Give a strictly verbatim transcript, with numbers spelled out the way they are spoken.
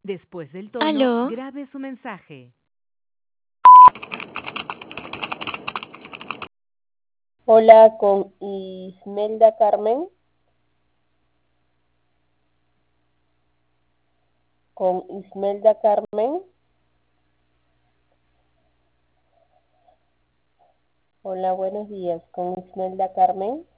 Después del tono, Aló, grabe su mensaje. Hola, con Ismelda Carmen. Con Ismelda Carmen. Hola, buenos días. Con Ismelda Carmen.